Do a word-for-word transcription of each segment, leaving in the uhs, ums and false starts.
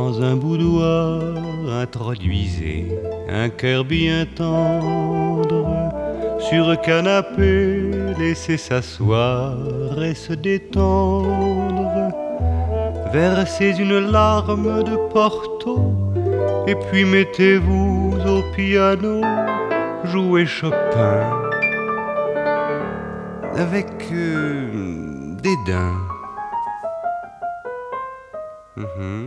Dans un boudoir, introduisez un cœur bien tendre. Sur un canapé, laissez s'asseoir et se détendre. Versez une larme de Porto et puis mettez-vous au piano, jouez Chopin avec euh, dédain. Mmh.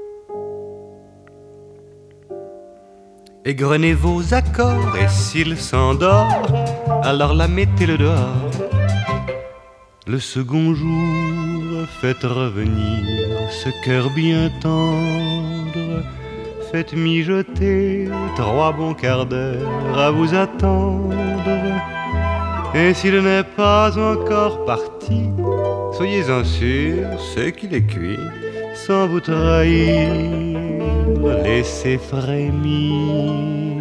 Égrenez vos accords et s'il s'endort, alors la mettez-le dehors. Le second jour, faites revenir ce cœur bien tendre. Faites mijoter trois bons quarts d'heure à vous attendre. Et s'il n'est pas encore parti, soyez-en sûr, c'est qu'il est cuit. Sans vous trahir, laissez frémir.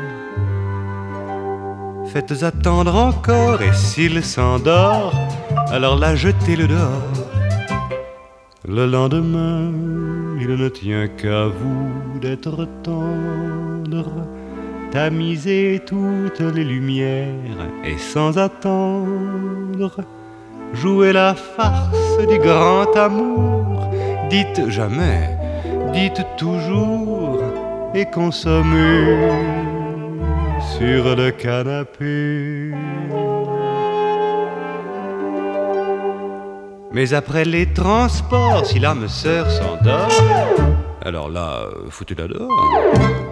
Faites attendre encore et s'il s'endort, alors là jetez-le dehors. Le lendemain, il ne tient qu'à vous d'être tendre. Tamisez toutes les lumières et sans attendre, jouez la farce du grand amour. Dites jamais, dites toujours et consommez sur le canapé. Mais après les transports, si l'âme sœur s'endort, alors là, foutez-la dehors.